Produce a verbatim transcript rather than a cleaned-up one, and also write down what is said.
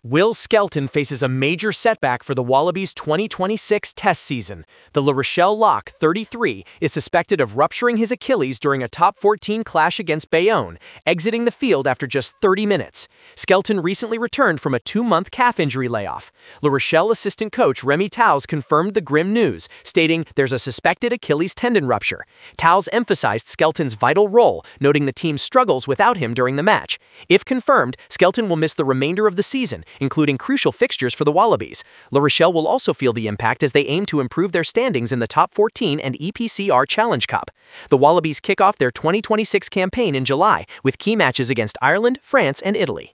Will Skelton faces a major setback for the Wallabies' twenty twenty-six Test season. The La Rochelle lock, thirty-three, is suspected of rupturing his Achilles during a top fourteen clash against Bayonne, exiting the field after just thirty minutes. Skelton recently returned from a two-month calf injury layoff. La Rochelle assistant coach Remy Towles confirmed the grim news, stating there's a suspected Achilles tendon rupture. Towles emphasized Skelton's vital role, noting the team's struggles without him during the match. If confirmed, Skelton will miss the remainder of the season, including crucial fixtures for the Wallabies. La Rochelle will also feel the impact as they aim to improve their standings in the top fourteen and E P C R Challenge Cup. The Wallabies kick off their twenty twenty-six campaign in July, with key matches against Ireland, France, and Italy.